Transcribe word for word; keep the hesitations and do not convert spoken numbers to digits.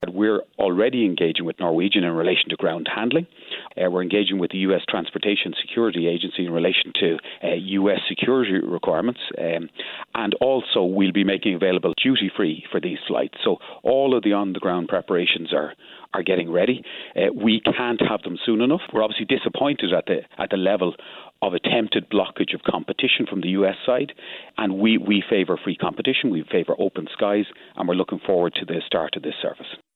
We're already engaging with Norwegian in relation to ground handling. Uh, we're engaging with the U S Transportation Security Agency in relation to uh, U S security requirements. Um, and also we'll be making available duty-free for these flights. So all of the on-the-ground preparations are are getting ready. Uh, we can't have them soon enough. We're obviously disappointed at the at the level of attempted blockage of competition from the U S side, and we, we favour free competition, we favour open skies, and we're looking forward to the start of this service.